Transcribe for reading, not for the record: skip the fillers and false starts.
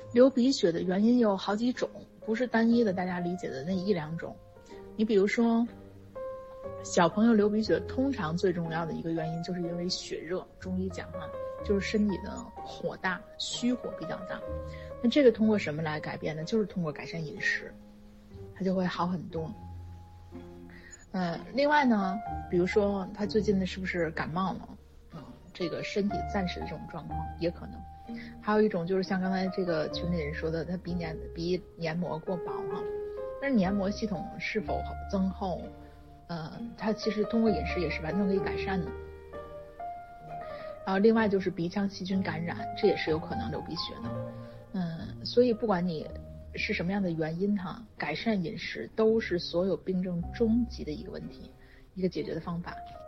流鼻血的原因有好几种，不是单一的大家理解的那一两种。你比如说小朋友流鼻血通常最重要的一个原因就是因为血热，中医讲就是身体的火大，虚火比较大。那这个通过什么来改变呢？就是通过改善饮食，它就会好很多。另外呢，比如说他最近的是不是感冒了？这个身体暂时的这种状况也可能。还有一种就是像刚才这个群里人说的，他鼻黏膜过薄但是黏膜系统是否增厚，它其实通过饮食也是完全可以改善的。然后另外就是鼻腔细菌感染，这也是有可能流鼻血的。所以不管你是什么样的原因改善饮食都是所有病症终极的一个问题，一个解决的方法。